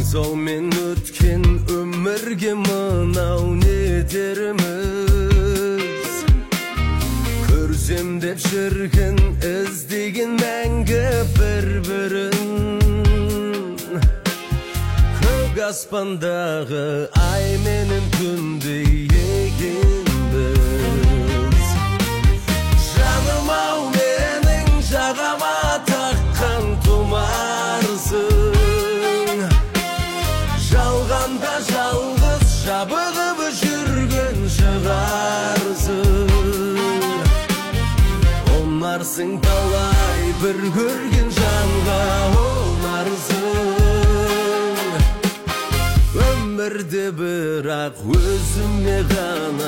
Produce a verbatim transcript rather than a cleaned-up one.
Аңсау мен өткен өмірге мынау не деріміз? Көрсем деп шіркін іздеген мәңгі бір-бірін. Көк аспандағы ай менен күндей екенбіз. Жаным-ау менің жағама таққан тұмарсың. Жалғанда жалғыз жабығып жүрген шығарсың. Онарсың талай бір көрген жанға онарсың. Өмірде бірақ өзіме ғана